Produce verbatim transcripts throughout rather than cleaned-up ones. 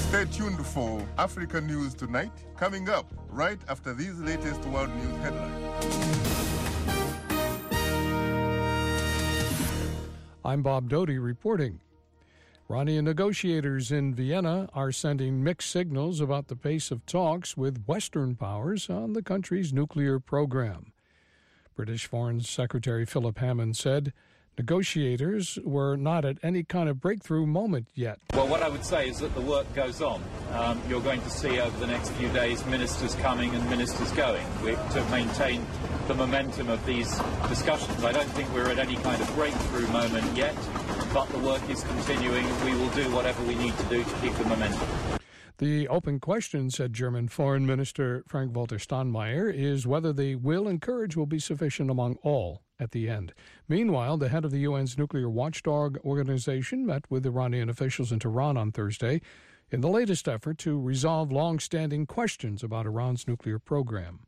Stay tuned for Africa News Tonight, coming up right after these latest world news headlines. I'm Bob Doty reporting. Iranian negotiators in Vienna are sending mixed signals about the pace of talks with Western powers on the country's nuclear program. British Foreign Secretary Philip Hammond said negotiators were not at any kind of breakthrough moment yet. Well, what I would say is that the work goes on. Um, you're going to see over the next few days ministers coming and ministers going we, to maintain the momentum of these discussions. I don't think we're at any kind of breakthrough moment yet, but the work is continuing. We will do whatever we need to do to keep the momentum. The open question, said German Foreign Minister Frank-Walter Steinmeier, is whether the will and courage will be sufficient among all at the end. Meanwhile, the head of the U N's nuclear watchdog organization met with Iranian officials in Tehran on Thursday in the latest effort to resolve long-standing questions about Iran's nuclear program.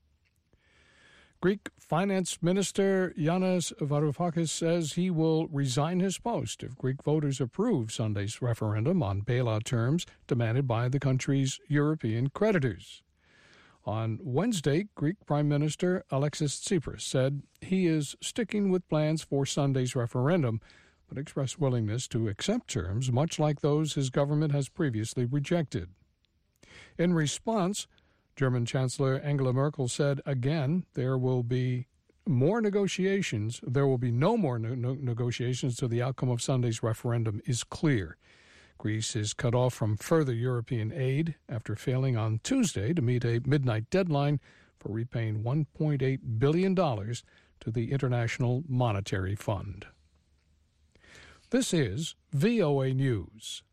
Greek Finance Minister Yanis Varoufakis says he will resign his post if Greek voters approve Sunday's referendum on bailout terms demanded by the country's European creditors. On Wednesday, Greek Prime Minister Alexis Tsipras said he is sticking with plans for Sunday's referendum, but expressed willingness to accept terms much like those his government has previously rejected. In response, German Chancellor Angela Merkel said again there will be more negotiations. There will be no more no- no negotiations till the outcome of Sunday's referendum is clear. Greece is cut off from further European aid after failing on Tuesday to meet a midnight deadline for repaying one point eight billion dollars to the International Monetary Fund. This is V O A News.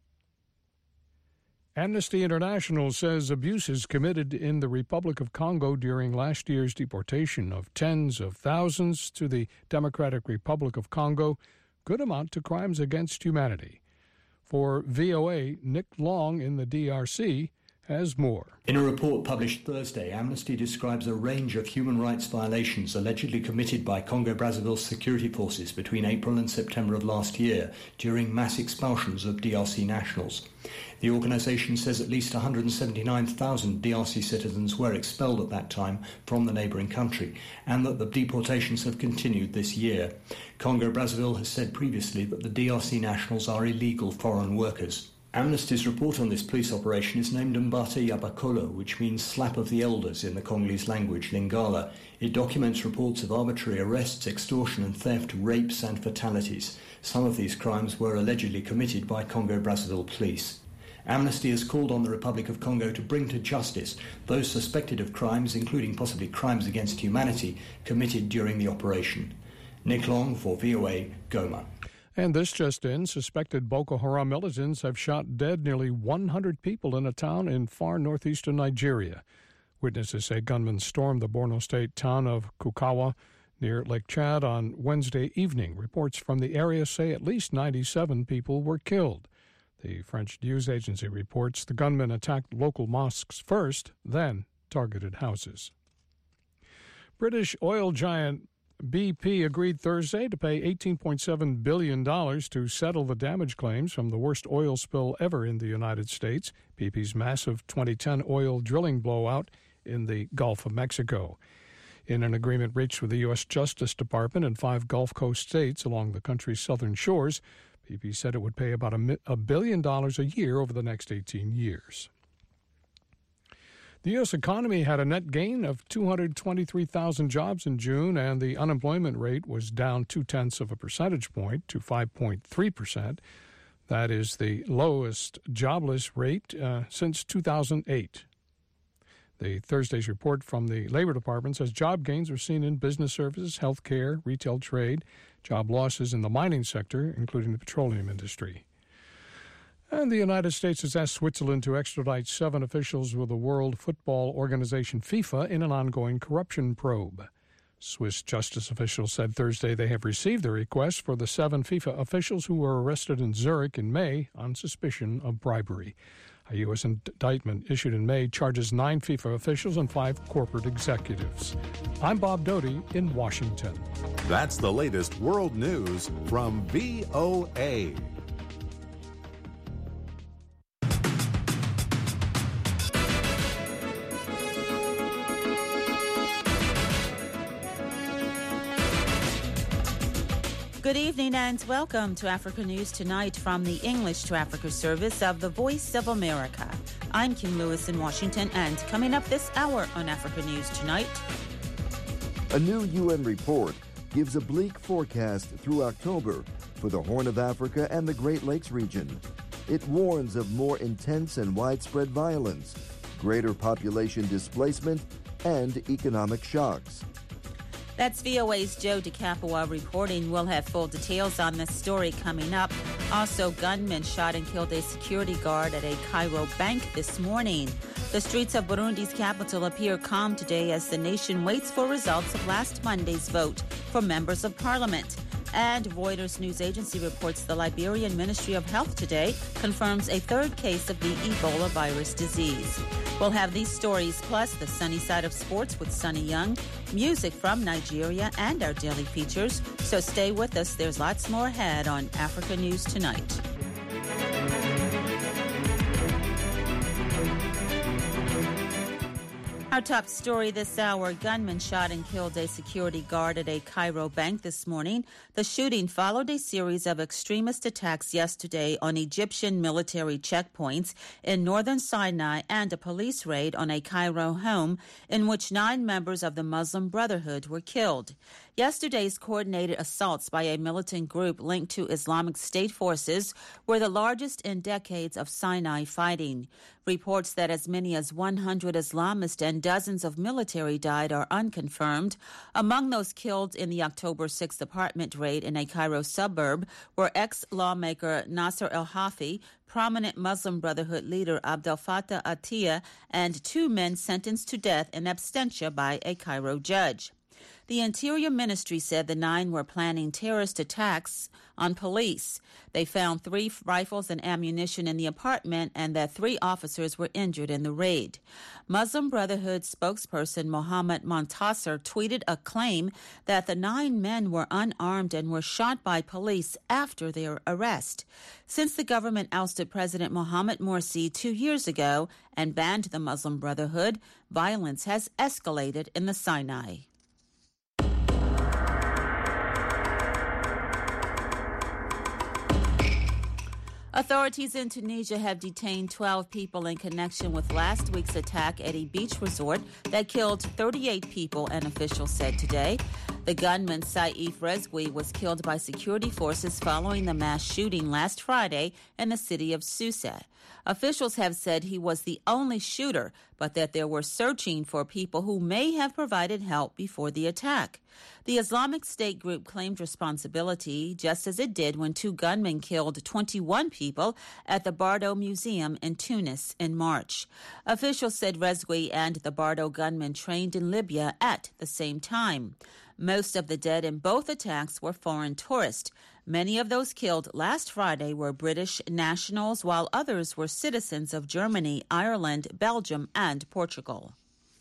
Amnesty International says abuses committed in the Republic of Congo during last year's deportation of tens of thousands to the Democratic Republic of Congo could amount to crimes against humanity. For V O A, Nick Long in the D R C has more. In a report published Thursday, Amnesty describes a range of human rights violations allegedly committed by Congo-Brazzaville's security forces between April and September of last year during mass expulsions of D R C nationals. The organisation says at least one hundred seventy-nine thousand D R C citizens were expelled at that time from the neighbouring country, and that the deportations have continued this year. Congo-Brazzaville has said previously that the D R C nationals are illegal foreign workers. Amnesty's report on this police operation is named Mbate Yabakolo, which means slap of the elders in the Congolese language, Lingala. It documents reports of arbitrary arrests, extortion and theft, rapes and fatalities. Some of these crimes were allegedly committed by Congo-Brazzaville police. Amnesty has called on the Republic of Congo to bring to justice those suspected of crimes, including possibly crimes against humanity, committed during the operation. Nick Long for V O A, Goma. And this just in, suspected Boko Haram militants have shot dead nearly one hundred people in a town in far northeastern Nigeria. Witnesses say gunmen stormed the Borno State town of Kukawa near Lake Chad on Wednesday evening. Reports from the area say at least ninety-seven people were killed. The French news agency reports the gunmen attacked local mosques first, then targeted houses. British oil giant B P agreed Thursday to pay eighteen point seven billion dollars to settle the damage claims from the worst oil spill ever in the United States, B P's massive twenty ten oil drilling blowout in the Gulf of Mexico. In an agreement reached with the U S Justice Department and five Gulf Coast states along the country's southern shores, B P said it would pay about a, a billion dollars a year over the next eighteen years. The U S economy had a net gain of two hundred twenty-three thousand jobs in June, and the unemployment rate was down two-tenths of a percentage point to five point three percent. That is the lowest jobless rate uh, since two thousand eight. The Thursday's report from the Labor Department says job gains were seen in business services, healthcare, retail trade, job losses in the mining sector, including the petroleum industry. And the United States has asked Switzerland to extradite seven officials with the World Football Organization FIFA in an ongoing corruption probe. Swiss justice officials said Thursday they have received the request for the seven FIFA officials who were arrested in Zurich in May on suspicion of bribery. A U S indictment issued in May charges nine FIFA officials and five corporate executives. I'm Bob Doty in Washington. That's the latest world news from V O A. Good evening and welcome to Africa News Tonight from the English to Africa service of the Voice of America. I'm Kim Lewis in Washington, and coming up this hour on Africa News Tonight. A new U N report gives a bleak forecast through October for the Horn of Africa and the Great Lakes region. It warns of more intense and widespread violence, greater population displacement, and economic shocks. That's V O A's Joe DeCapua reporting. We'll have full details on this story coming up. Also, gunmen shot and killed a security guard at a Cairo bank this morning. The streets of Burundi's capital appear calm today as the nation waits for results of last Monday's vote for members of parliament. And Reuters news agency reports the Liberian Ministry of Health today confirms a third case of the Ebola virus disease. We'll have these stories, plus the sunny side of sports with Sunny Young, music from Nigeria, and our daily features. So stay with us. There's lots more ahead on Africa News Tonight. Our top story this hour, gunmen shot and killed a security guard at a Cairo bank this morning. The shooting followed a series of extremist attacks yesterday on Egyptian military checkpoints in northern Sinai and a police raid on a Cairo home in which nine members of the Muslim Brotherhood were killed. Yesterday's coordinated assaults by a militant group linked to Islamic State forces were the largest in decades of Sinai fighting. Reports that as many as one hundred Islamists and dozens of military died are unconfirmed. Among those killed in the October sixth apartment raid in a Cairo suburb were ex-lawmaker Nasser El-Hafi, prominent Muslim Brotherhood leader Abdel Fattah Atiyah, and two men sentenced to death in absentia by a Cairo judge. The Interior Ministry said the nine were planning terrorist attacks on police. They found three rifles and ammunition in the apartment and that three officers were injured in the raid. Muslim Brotherhood spokesperson Mohammed Montasser tweeted a claim that the nine men were unarmed and were shot by police after their arrest. Since the government ousted President Mohamed Morsi two years ago and banned the Muslim Brotherhood, violence has escalated in the Sinai. Authorities in Tunisia have detained twelve people in connection with last week's attack at a beach resort that killed thirty-eight people, an official said today. The gunman, Saif Rezgui, was killed by security forces following the mass shooting last Friday in the city of Susa. Officials have said he was the only shooter, but that they were searching for people who may have provided help before the attack. The Islamic State group claimed responsibility, just as it did when two gunmen killed twenty-one people at the Bardo Museum in Tunis in March. Officials said Rezgui and the Bardo gunmen trained in Libya at the same time. Most of the dead in both attacks were foreign tourists. Many of those killed last Friday were British nationals, while others were citizens of Germany, Ireland, Belgium, and Portugal.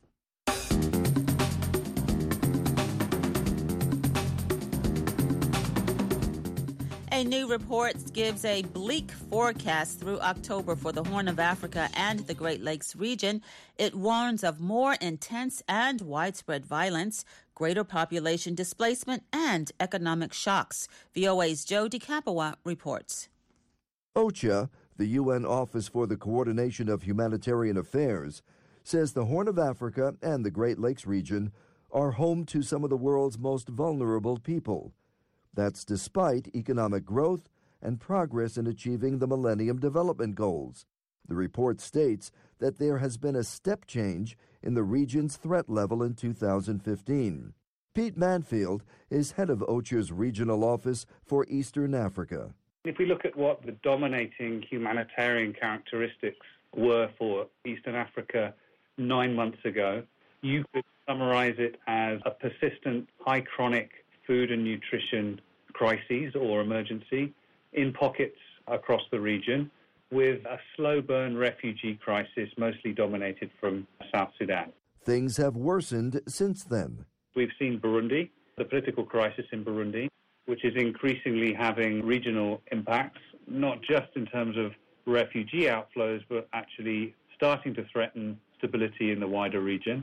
A new report gives a bleak forecast through October for the Horn of Africa and the Great Lakes region. It warns of more intense and widespread violence, greater population displacement, and economic shocks. V O A's Joe DeCapua reports. OCHA, the U N Office for the Coordination of Humanitarian Affairs, says the Horn of Africa and the Great Lakes region are home to some of the world's most vulnerable people. That's despite economic growth and progress in achieving the Millennium Development Goals. The report states that there has been a step change in the region's threat level in two thousand fifteen. Pete Manfield is head of OCHA's Regional Office for Eastern Africa. If we look at what the dominating humanitarian characteristics were for Eastern Africa nine months ago, you could summarize it as a persistent, high chronic food and nutrition crises or emergency in pockets across the region, with a slow burn refugee crisis mostly dominated from South Sudan. Things have worsened since then. We've seen Burundi, the political crisis in Burundi, which is increasingly having regional impacts, not just in terms of refugee outflows, but actually starting to threaten stability in the wider region.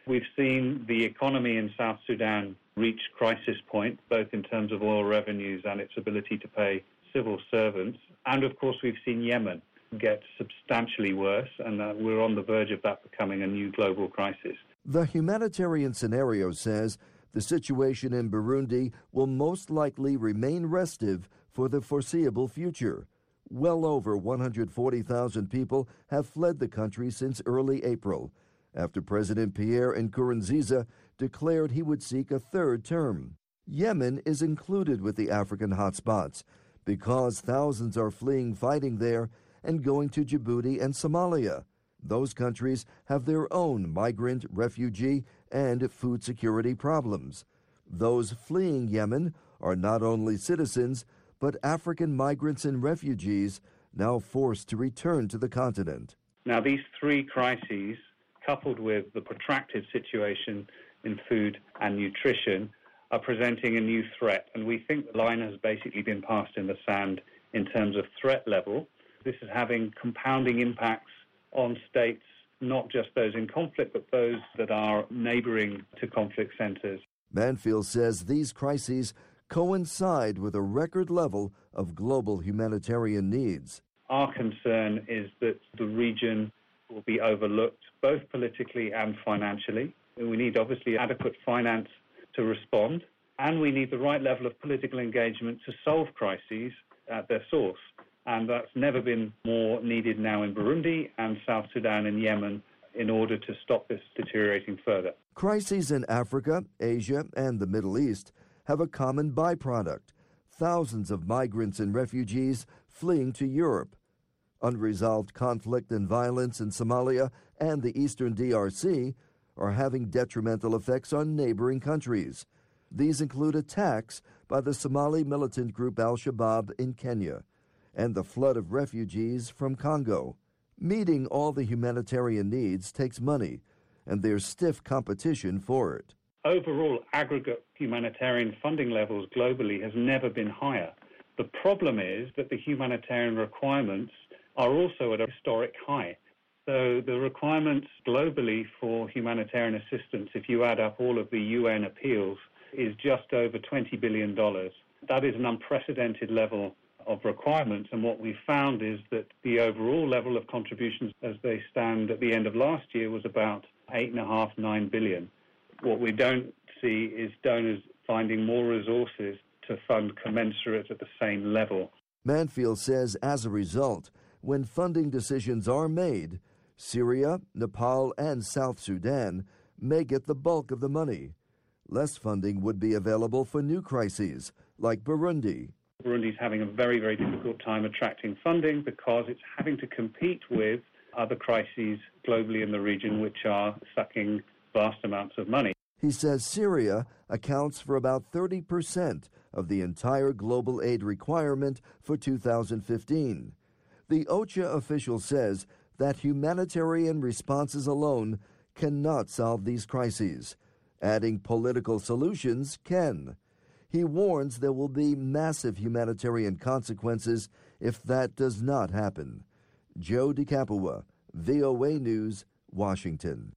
We've seen the economy in South Sudan reach crisis point, both in terms of oil revenues and its ability to pay civil servants. And, of course, we've seen Yemen get substantially worse, and uh, we're on the verge of that becoming a new global crisis. The humanitarian scenario says the situation in Burundi will most likely remain restive for the foreseeable future. Well over one hundred forty thousand people have fled the country since early April, after President Pierre Nkurunziza declared he would seek a third term. Yemen is included with the African hotspots because thousands are fleeing fighting there and going to Djibouti and Somalia. Those countries have their own migrant, refugee, and food security problems. Those fleeing Yemen are not only citizens, but African migrants and refugees now forced to return to the continent. Now, these three crises, coupled with the protracted situation in food and nutrition, are presenting a new threat. And we think the line has basically been passed in the sand in terms of threat level. This is having compounding impacts on states, not just those in conflict, but those that are neighboring to conflict centers. Manfield says these crises coincide with a record level of global humanitarian needs. Our concern is that the region will be overlooked, both politically and financially. We need, obviously, adequate finance to respond, and we need the right level of political engagement to solve crises at their source. And that's never been more needed now in Burundi and South Sudan and Yemen in order to stop this deteriorating further. Crises in Africa, Asia, and the Middle East have a common byproduct: thousands of migrants and refugees fleeing to Europe. Unresolved conflict and violence in Somalia and the eastern D R C are having detrimental effects on neighboring countries. These include attacks by the Somali militant group Al-Shabaab in Kenya and the flood of refugees from Congo. Meeting all the humanitarian needs takes money, and there's stiff competition for it. Overall, aggregate humanitarian funding levels globally has never been higher. The problem is that the humanitarian requirements are also at a historic high. So the requirements globally for humanitarian assistance, if you add up all of the U N appeals, is just over twenty billion dollars. That is an unprecedented level of requirements, and what we found is that the overall level of contributions as they stand at the end of last year was about eight and a half, nine billion. What we don't see is donors finding more resources to fund commensurate at the same level. Manfield says as a result, when funding decisions are made, Syria, Nepal, and South Sudan may get the bulk of the money. Less funding would be available for new crises, like Burundi. Burundi is having a very, very difficult time attracting funding because it's having to compete with other crises globally in the region, which are sucking vast amounts of money. He says Syria accounts for about thirty percent of the entire global aid requirement for two thousand fifteen. The OCHA official says that humanitarian responses alone cannot solve these crises. Adding political solutions can. He warns there will be massive humanitarian consequences if that does not happen. Joe DeCapua, V O A News, Washington.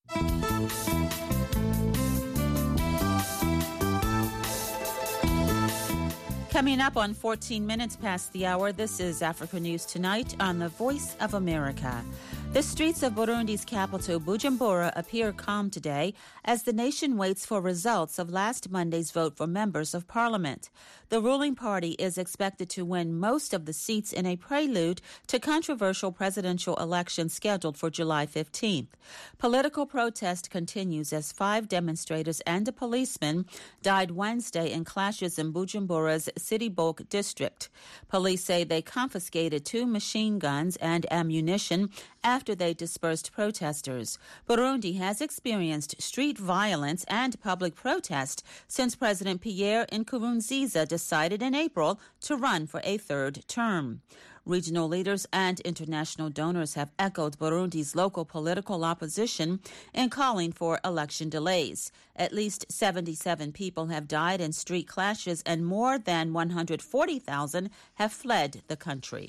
Coming up on fourteen minutes past the hour, this is Africa News Tonight on the Voice of America. The streets of Burundi's capital, Bujumbura, appear calm today as the nation waits for results of last Monday's vote for members of parliament. The ruling party is expected to win most of the seats in a prelude to controversial presidential elections scheduled for July fifteenth. Political protest continues as five demonstrators and a policeman died Wednesday in clashes in Bujumbura's Citibok district. Police say they confiscated two machine guns and ammunition after they dispersed protesters. Burundi has experienced street violence and public protest since President Pierre Nkurunziza decided in April to run for a third term. Regional leaders and international donors have echoed Burundi's local political opposition in calling for election delays. At least seventy-seven people have died in street clashes and more than one hundred forty thousand have fled the country.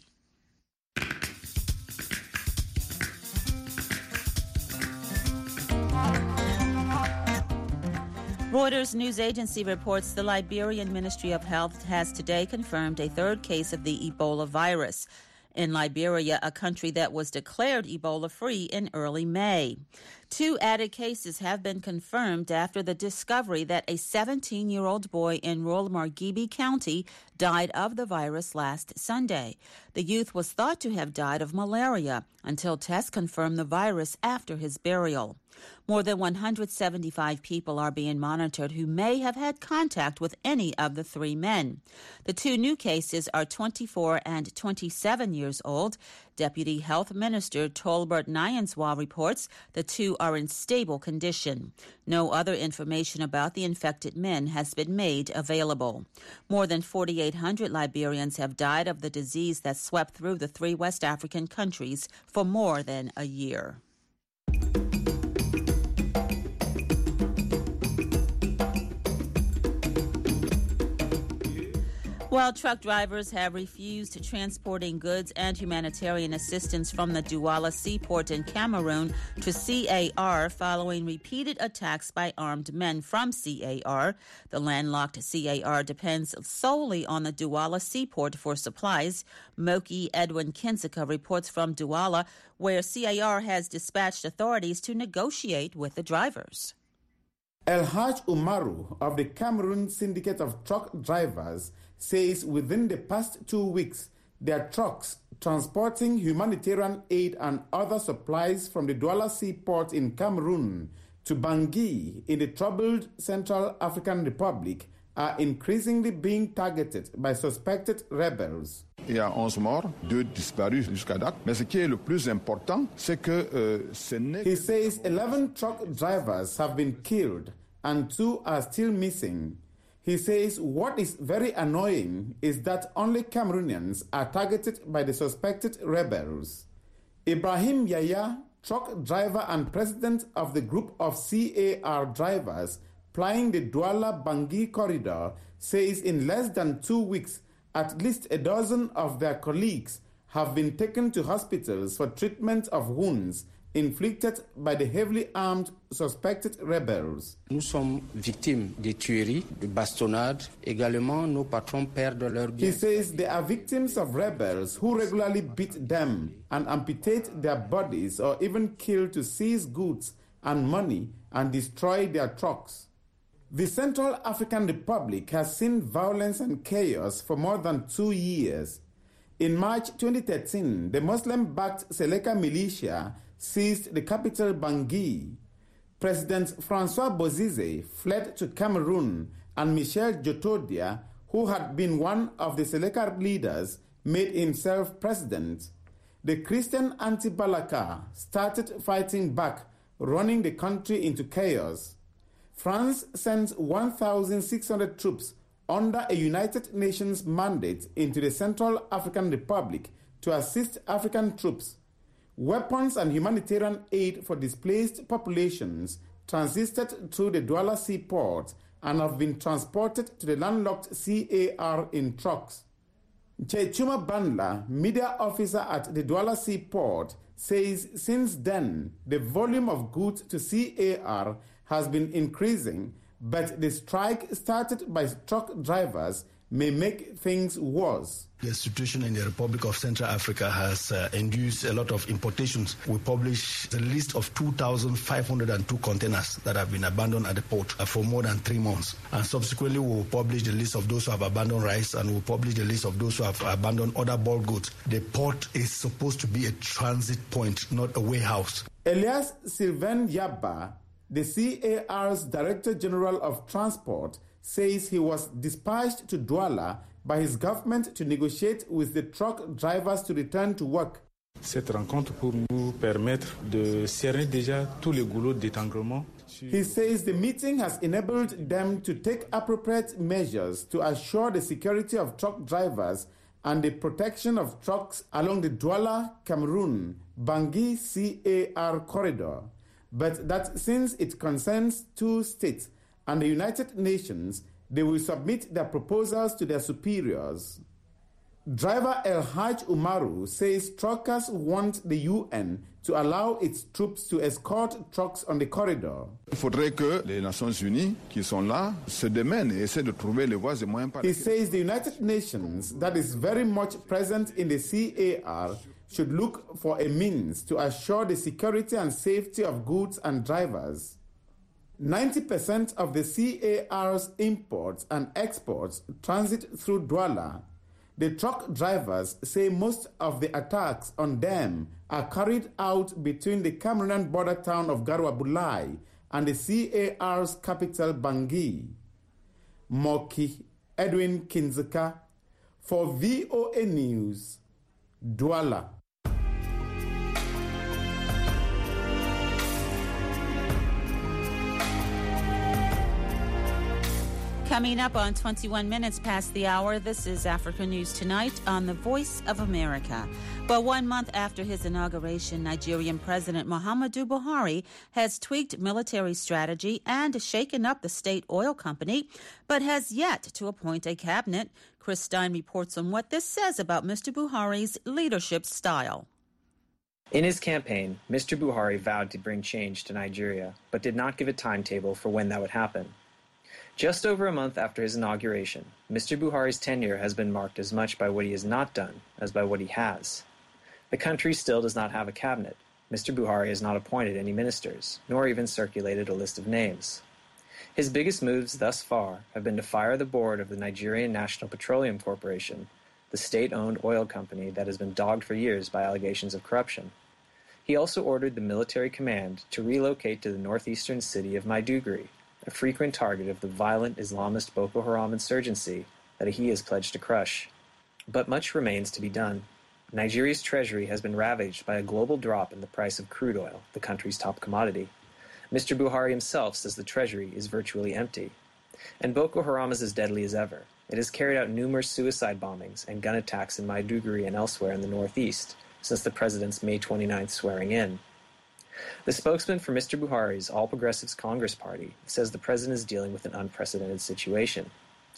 Reuters news agency reports the Liberian Ministry of Health has today confirmed a third case of the Ebola virus in Liberia, a country that was declared Ebola-free in early May. Two added cases have been confirmed after the discovery that a seventeen-year-old boy in rural Margibi County died of the virus last Sunday. The youth was thought to have died of malaria until tests confirmed the virus after his burial. More than one hundred seventy-five people are being monitored who may have had contact with any of the three men. The two new cases are twenty-four and twenty-seven years old. Deputy Health Minister Tolbert Nyanswa reports the two are in stable condition. No other information about the infected men has been made available. More than forty-eight hundred Liberians have died of the disease that swept through the three West African countries for more than a year. While truck drivers have refused transporting goods and humanitarian assistance from the Douala seaport in Cameroon to C A R following repeated attacks by armed men from C A R, the landlocked C A R depends solely on the Douala seaport for supplies. Moki Edwin Kinzika reports from Douala, where C A R has dispatched authorities to negotiate with the drivers. El Haj Umaru of the Cameroon Syndicate of Truck Drivers says within the past two weeks, their trucks transporting humanitarian aid and other supplies from the Douala seaport in Cameroon to Bangui in the troubled Central African Republic are increasingly being targeted by suspected rebels. Il y a onze morts, deux disparus jusqu'à date. Mais ce qui est le plus important, c'est que euh, ce n'est... He says eleven truck drivers have been killed and two are still missing. He says what is very annoying is that only Cameroonians are targeted by the suspected rebels. Ibrahim Yaya, truck driver and president of the group of C A R drivers plying the Douala-Bangui corridor, says in less than two weeks, at least a dozen of their colleagues have been taken to hospitals for treatment of wounds inflicted by the heavily armed suspected rebels. Nous sommes victimes de tueries, de bastonnades. Également, nos patrons perdent leur bien. He says they are victims of rebels who regularly beat them and amputate their bodies or even kill to seize goods and money and destroy their trucks. The Central African Republic has seen violence and chaos for more than two years. In March twenty thirteen, the Muslim-backed Seleka militia seized the capital Bangui. President Francois Bozize fled to Cameroon and Michel Djotodia, who had been one of the Seleka leaders, made himself president. The Christian anti-Balaka started fighting back, running the country into chaos. France sent one thousand six hundred troops under a United Nations mandate into the Central African Republic to assist African troops. Weapons and humanitarian aid for displaced populations transited through the Douala seaport and have been transported to the landlocked C A R in trucks. Chechuma Bandla, media officer at the Douala seaport, says since then the volume of goods to C A R has been increasing, but the strike started by truck drivers may make things worse. The situation in the Republic of Central Africa has uh, induced a lot of importations. We published a list of two thousand five hundred two containers that have been abandoned at the port uh, for more than three months. And subsequently, we will publish the list of those who have abandoned rice, and we will publish the list of those who have abandoned other bulk goods. The port is supposed to be a transit point, not a warehouse. Elias Sylvain Yabba, the C A R's Director General of Transport, says he was dispatched to Douala by his government to negotiate with the truck drivers to return to work. Cette rencontre pour nous permettre de cerner déjà tous les goulots d'étranglement. He says the meeting has enabled them to take appropriate measures to assure the security of truck drivers and the protection of trucks along the Douala, Cameroon, Bangui C A R corridor. But that since it concerns two states and the United Nations, they will submit their proposals to their superiors. Driver El Haj Umaru says truckers want the U N to allow its troops to escort trucks on the corridor. Il faudrait que les Nations Unies qui sont là se démènent et essaient de trouver les voies et moyens par He says the United Nations, that is very much present in the C A R, should look for a means to assure the security and safety of goods and drivers. ninety percent of the C A R's imports and exports transit through Douala. The truck drivers say most of the attacks on them are carried out between the Cameroonian border town of Garwa Bulai and the C A R's capital, Bangui. Moki Edwin Kinzeka for V O A News, Douala. Coming up on twenty-one minutes past the hour, this is Africa News Tonight on the Voice of America. Well, one month after his inauguration, Nigerian President Muhammadu Buhari has tweaked military strategy and shaken up the state oil company, but has yet to appoint a cabinet. Chris Stein reports on what this says about Mister Buhari's leadership style. In his campaign, Mister Buhari vowed to bring change to Nigeria, but did not give a timetable for when that would happen. Just over a month after his inauguration, Mister Buhari's tenure has been marked as much by what he has not done as by what he has. The country still does not have a cabinet. Mister Buhari has not appointed any ministers, nor even circulated a list of names. His biggest moves thus far have been to fire the board of the Nigerian National Petroleum Corporation, the state-owned oil company that has been dogged for years by allegations of corruption. He also ordered the military command to relocate to the northeastern city of Maiduguri, a frequent target of the violent Islamist Boko Haram insurgency that he has pledged to crush. But much remains to be done. Nigeria's treasury has been ravaged by a global drop in the price of crude oil, the country's top commodity. Mister Buhari himself says the treasury is virtually empty. And Boko Haram is as deadly as ever. It has carried out numerous suicide bombings and gun attacks in Maiduguri and elsewhere in the northeast since the president's May twenty-ninth swearing in. The spokesman for Mister Buhari's All Progressives Congress Party says the president is dealing with an unprecedented situation.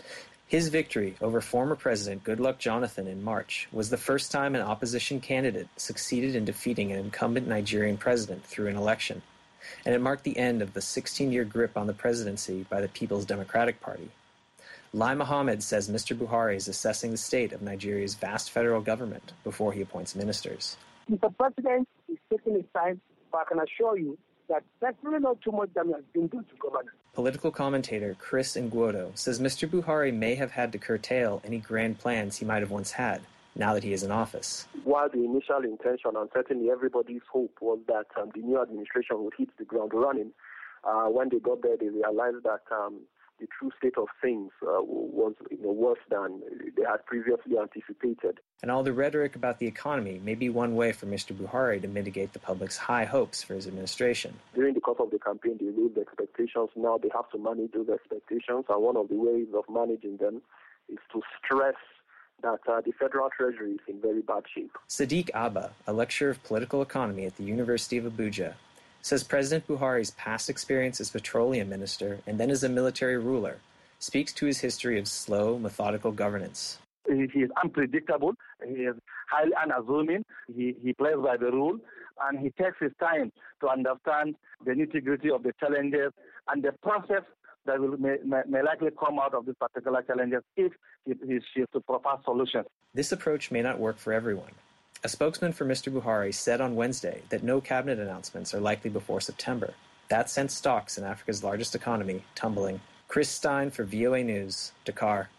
His victory over former President Goodluck Jonathan in March was the first time an opposition candidate succeeded in defeating an incumbent Nigerian president through an election, and it marked the end of the sixteen-year grip on the presidency by the People's Democratic Party. Lai Mohammed says Mister Buhari is assessing the state of Nigeria's vast federal government before he appoints ministers. The president is taking his time, but I can assure you that there's really not too much damage has been done to governance. Political commentator Chris Ngwodo says Mister Buhari may have had to curtail any grand plans he might have once had, now that he is in office. While the initial intention, and certainly everybody's hope, was that um, the new administration would hit the ground running, uh, when they got there, they realized that um, the true state of things uh, was you know, worse than they had previously anticipated. And all the rhetoric about the economy may be one way for Mister Buhari to mitigate the public's high hopes for his administration. During the course of the campaign, they raised expectations. Now they have to manage those expectations, and one of the ways of managing them is to stress that uh, the Federal Treasury is in very bad shape. Sadiq Abba, a lecturer of political economy at the University of Abuja, says President Buhari's past experience as petroleum minister and then as a military ruler speaks to his history of slow, methodical governance. He is unpredictable, he is highly unassuming, he, he plays by the rule, and he takes his time to understand the nitty-gritty of the challenges and the process that will may, may likely come out of these particular challenges if he, he is to propose solutions. This approach may not work for everyone. A spokesman for Mister Buhari said on Wednesday that no cabinet announcements are likely before September. That sent stocks in Africa's largest economy tumbling. Chris Stein for V O A News, Dakar.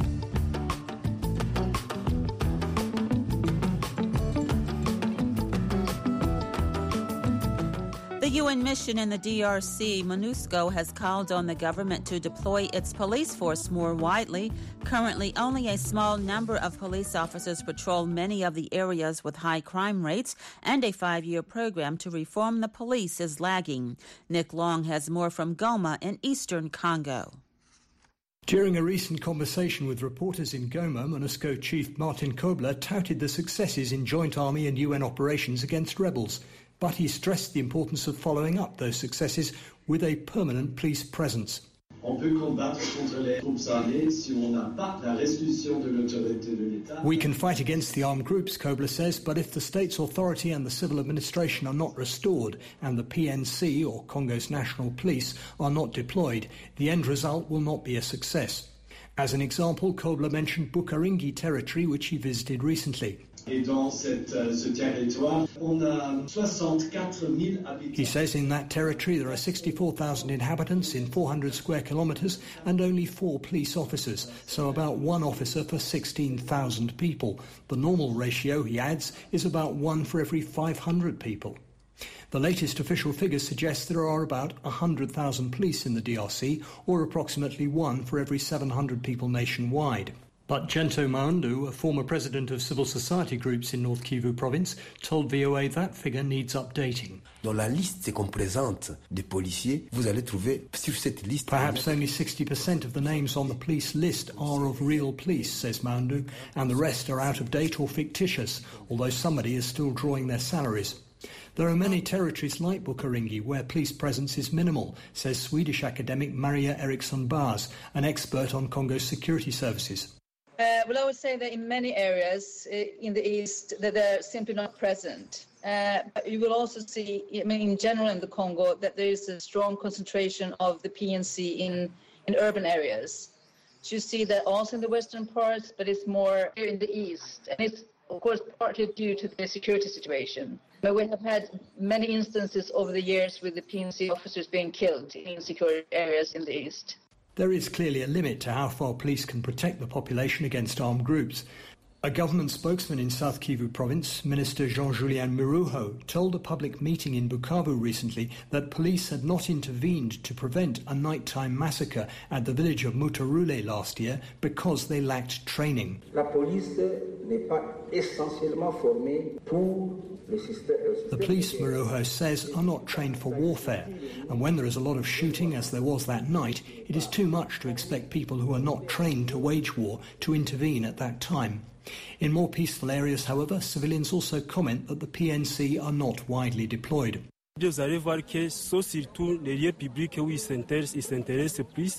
The U N mission in the D R C, MONUSCO, has called on the government to deploy its police force more widely. Currently, only a small number of police officers patrol many of the areas with high crime rates, and a five-year program to reform the police is lagging. Nick Long has more from Goma in eastern Congo. During a recent conversation with reporters in Goma, MONUSCO Chief Martin Kobler touted the successes in joint army and U N operations against rebels. But he stressed the importance of following up those successes with a permanent police presence. We can fight against the armed groups, Kobler says, but if the state's authority and the civil administration are not restored and the P N C, or Congo's National Police, are not deployed, the end result will not be a success. As an example, Kobler mentioned Bukaringi territory, which he visited recently. He says in that territory there are sixty-four thousand inhabitants in four hundred square kilometres and only four police officers, so about one officer for sixteen thousand people. The normal ratio, he adds, is about one for every five hundred people. The latest official figures suggest there are about one hundred thousand police in the D R C, or approximately one for every seven hundred people nationwide. But Gento Maundu, a former president of civil society groups in North Kivu province, told V O A that figure needs updating. Dans la liste qu'on présente des policiers, vous allez trouver sur cette liste. Perhaps only sixty percent of the names on the police list are of real police, says Maundu, and the rest are out of date or fictitious, although somebody is still drawing their salaries. There are many territories like Bukaringi where police presence is minimal, says Swedish academic Maria Eriksson Bars, an expert on Congo's security services. Uh, well, I would say that in many areas uh, in the east that they're simply not present. Uh, but you will also see, I mean, in general in the Congo, that there is a strong concentration of the P N C in, in urban areas. So you see that also in the western parts, but it's more here in the east. And it's, of course, partly due to the security situation. But we have had many instances over the years with the P N C officers being killed in secure areas in the east. There is clearly a limit to how far police can protect the population against armed groups. A government spokesman in South Kivu province, Minister Jean-Julien Miruho, told a public meeting in Bukavu recently that police had not intervened to prevent a nighttime massacre at the village of Mutarule last year because they lacked training. La police n'est pas essentiellement formée pour The police, Miruho says, are not trained for warfare, and when there is a lot of shooting, as there was that night, it is too much to expect people who are not trained to wage war to intervene at that time. In more peaceful areas, however, civilians also comment that the P N C are not widely deployed. Vous allez voir que c'est surtout les lieux publics où ils s'intéressent plus.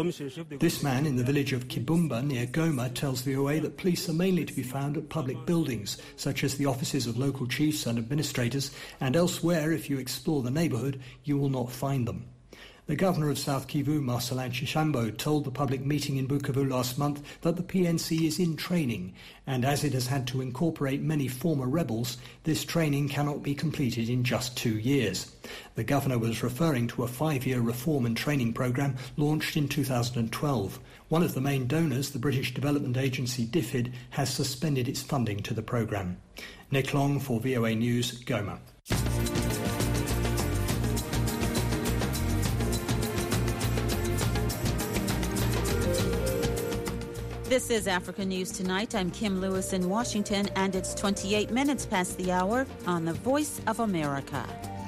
This man in the village of Kibumba near Goma tells V O A that police are mainly to be found at public buildings, such as the offices of local chiefs and administrators, and elsewhere, if you explore the neighbourhood, you will not find them. The governor of South Kivu, Marcelin Chishambo, told the public meeting in Bukavu last month that the P N C is in training, and as it has had to incorporate many former rebels, this training cannot be completed in just two years. The governor was referring to a five-year reform and training programme launched in two thousand twelve. One of the main donors, the British development agency DFID, has suspended its funding to the programme. Nick Long for V O A News, Goma. This is Africa News Tonight. I'm Kim Lewis in Washington, and it's twenty-eight minutes past the hour on the Voice of America.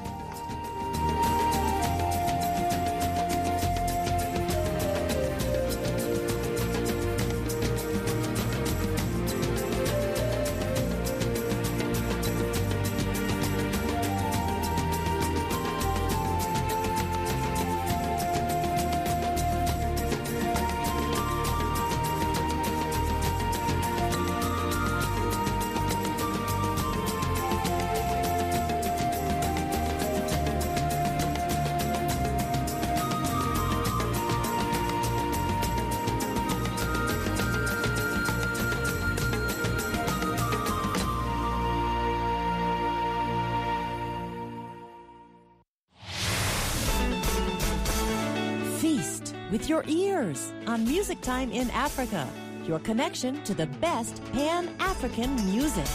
With your ears on Music Time in Africa, your connection to the best Pan-African music.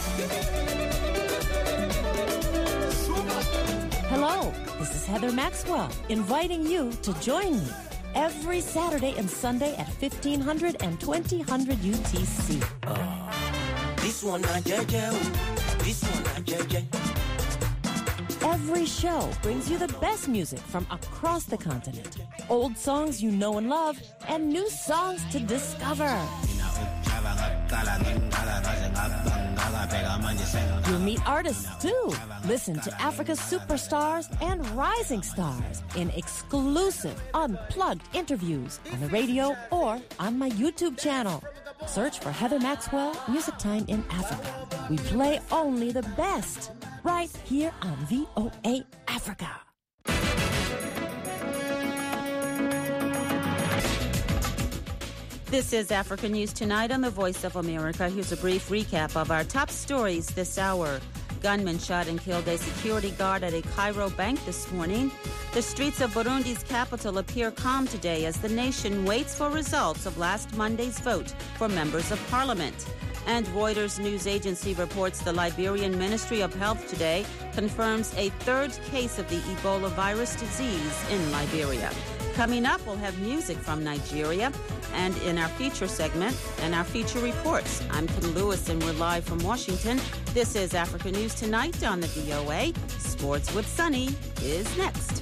Hello, this is Heather Maxwell, inviting you to join me every Saturday and Sunday at fifteen hundred and twenty hundred U T C. Uh, this one, not J J. This one, not J J. Every show brings you the best music from across the continent. Old songs you know and love, and new songs to discover. You'll meet artists too. Listen to Africa's superstars and rising stars in exclusive, unplugged interviews on the radio or on my YouTube channel. Search for Heather Maxwell, Music Time in Africa. We play only the best right here on V O A Africa. This is Africa News Tonight on the Voice of America. Here's a brief recap of our top stories this hour. Gunmen shot and killed a security guard at a Cairo bank this morning. The streets of Burundi's capital appear calm today as the nation waits for results of last Monday's vote for members of parliament. And Reuters news agency reports the Liberian Ministry of Health today confirms a third case of the Ebola virus disease in Liberia. Coming up, we'll have music from Nigeria and in our feature segment and our feature reports. I'm Kim Lewis and we're live from Washington. This is Africa News Tonight on the V O A. Sports with Sunny is next.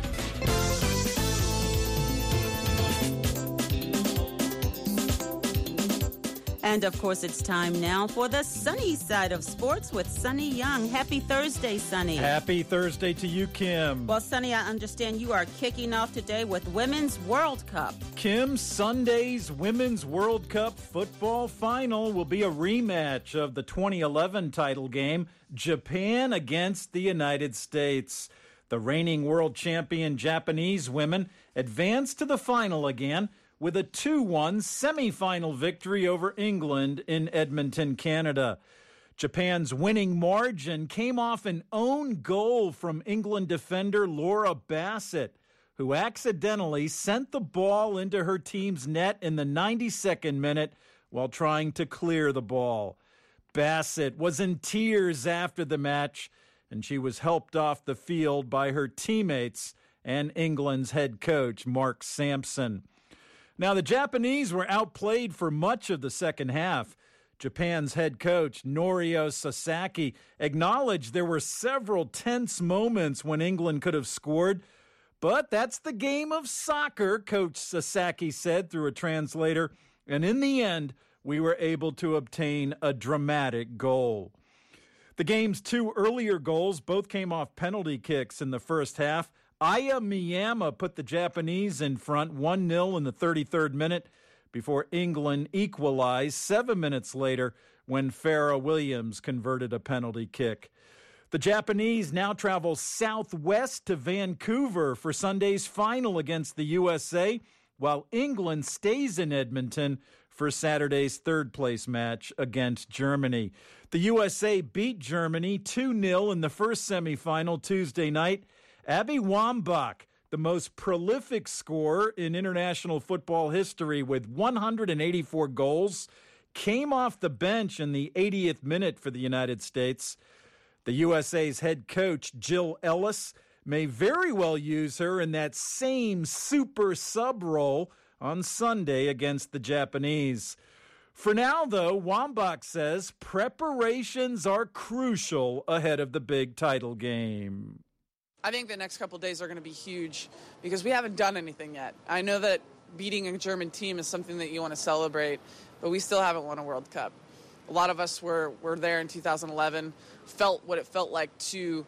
And, of course, it's time now for the sunny side of sports with Sunny Young. Happy Thursday, Sunny. Happy Thursday to you, Kim. Well, Sunny, I understand you are kicking off today with Women's World Cup. Kim, Sunday's Women's World Cup football final will be a rematch of the twenty eleven title game, Japan against the United States. The reigning world champion Japanese women advanced to the final again with a two one semifinal victory over England in Edmonton, Canada. Japan's winning margin came off an own goal from England defender Laura Bassett, who accidentally sent the ball into her team's net in the ninety-second minute while trying to clear the ball. Bassett was in tears after the match, and she was helped off the field by her teammates and England's head coach, Mark Sampson. Now, the Japanese were outplayed for much of the second half. Japan's head coach, Norio Sasaki, acknowledged there were several tense moments when England could have scored. But that's the game of soccer, Coach Sasaki said through a translator. And in the end, we were able to obtain a dramatic goal. The game's two earlier goals both came off penalty kicks in the first half. Aya Miyama put the Japanese in front one nil in the thirty-third minute before England equalized seven minutes later when Farrah Williams converted a penalty kick. The Japanese now travel southwest to Vancouver for Sunday's final against the U S A, while England stays in Edmonton for Saturday's third-place match against Germany. The U S A beat Germany two nil in the first semifinal Tuesday night. Abby Wambach, the most prolific scorer in international football history with one hundred eighty-four goals, came off the bench in the eightieth minute for the United States. The U S A's head coach, Jill Ellis, may very well use her in that same super sub role on Sunday against the Japanese. For now, though, Wambach says preparations are crucial ahead of the big title game. I think the next couple of days are going to be huge because we haven't done anything yet. I know that beating a German team is something that you want to celebrate, but we still haven't won a World Cup. A lot of us were, were there in two thousand eleven, felt what it felt like to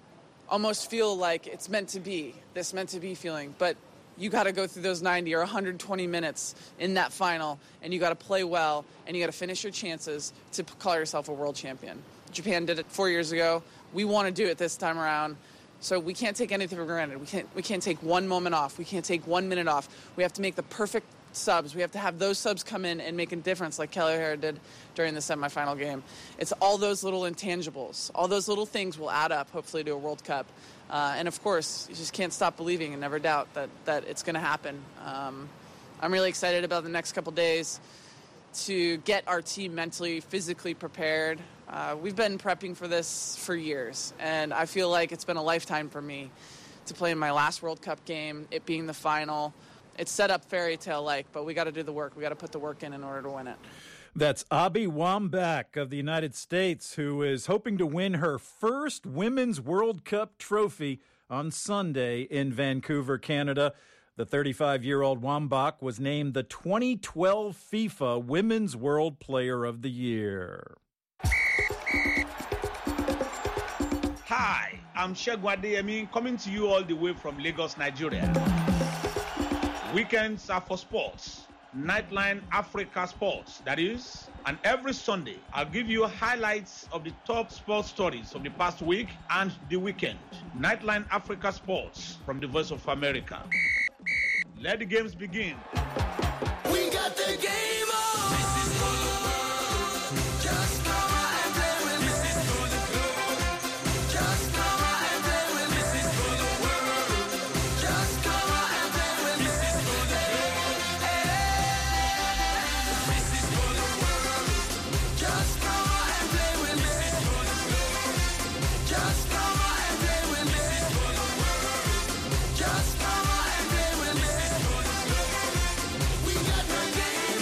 almost feel like it's meant to be, this meant to be feeling. But you got to go through those ninety or one hundred twenty minutes in that final, and you got to play well, and you got to finish your chances to call yourself a world champion. Japan did it four years ago. We want to do it this time around. So we can't take anything for granted. We can't we can't take one moment off. We can't take one minute off. We have to make the perfect subs. We have to have those subs come in and make a difference like Kelly O'Hara did during the semifinal game. It's all those little intangibles. All those little things will add up, hopefully, to a World Cup. Uh, and, of course, you just can't stop believing and never doubt that, that it's going to happen. Um, I'm really excited about the next couple days to get our team mentally, physically prepared. Uh, we've been prepping for this for years, and I feel like it's been a lifetime for me to play in my last World Cup game, it being the final. It's set up fairy tale-like, but we got to do the work. We got to put the work in in order to win it. That's Abby Wambach of the United States, who is hoping to win her first Women's World Cup trophy on Sunday in Vancouver, Canada. The thirty-five-year-old Wambach was named the twenty twelve FIFA Women's World Player of the Year. Hi, I'm Segun Adeyemi, coming to you all the way from Lagos, Nigeria. Weekends are for sports. Nightline Africa Sports, that is. And every Sunday, I'll give you highlights of the top sports stories of the past week and the weekend. Nightline Africa Sports from the Voice of America. Let the games begin. We got the game on. This is for the world. Just come out and play with me. This is for the club. Just come out and play with me. This is for the world. Just come out and play with me. This is for the club. This is for the world. Just come out and play with me. This is for the club. Just come out and play with me. This is for the world. Just come out and play with me. This is for the club. We got the game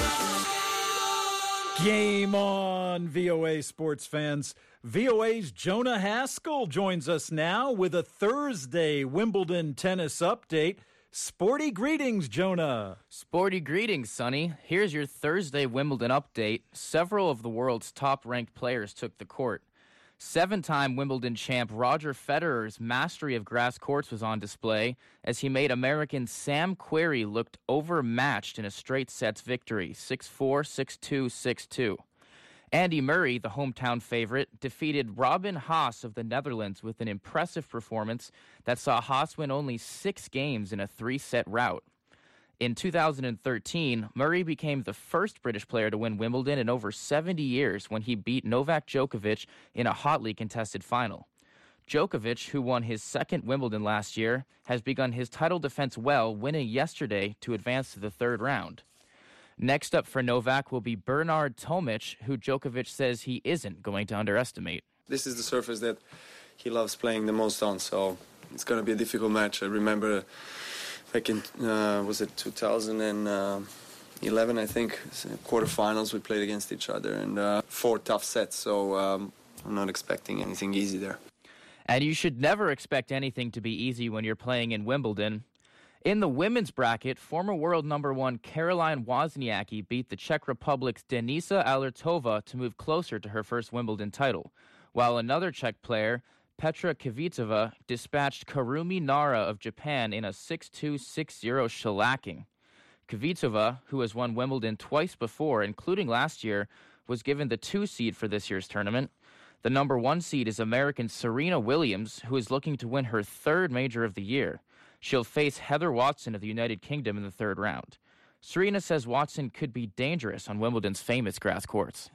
on. Game on, V O A sports fans. V O A's Jonah Haskell joins us now with a Thursday Wimbledon tennis update. Sporty greetings, Jonah. Sporty greetings, Sonny. Here's your Thursday Wimbledon update. Several of the world's top-ranked players took the court. Seven-time Wimbledon champ Roger Federer's mastery of grass courts was on display as he made American Sam Querrey look overmatched in a straight sets victory, six four, six two, six two. Andy Murray, the hometown favorite, defeated Robin Haas of the Netherlands with an impressive performance that saw Haas win only six games in a three-set rout. In two thousand thirteen, Murray became the first British player to win Wimbledon in over seventy years when he beat Novak Djokovic in a hotly contested final. Djokovic, who won his second Wimbledon last year, has begun his title defense well, winning yesterday to advance to the third round. Next up for Novak will be Bernard Tomic, who Djokovic says he isn't going to underestimate. This is the surface that he loves playing the most on, so it's going to be a difficult match. I remember back in, uh, was it two thousand eleven, I think, quarterfinals, we played against each other, and uh, four tough sets, so um, I'm not expecting anything easy there. And you should never expect anything to be easy when you're playing in Wimbledon. In the women's bracket, former world number one Caroline Wozniacki beat the Czech Republic's Denisa Alertova to move closer to her first Wimbledon title, while another Czech player, Petra Kvitova, dispatched Karumi Nara of Japan in a six two, six zero shellacking. Kvitova, who has won Wimbledon twice before, including last year, was given the two seed for this year's tournament. The number one seed is American Serena Williams, who is looking to win her third major of the year. She'll face Heather Watson of the United Kingdom in the third round. Serena says Watson could be dangerous on Wimbledon's famous grass courts.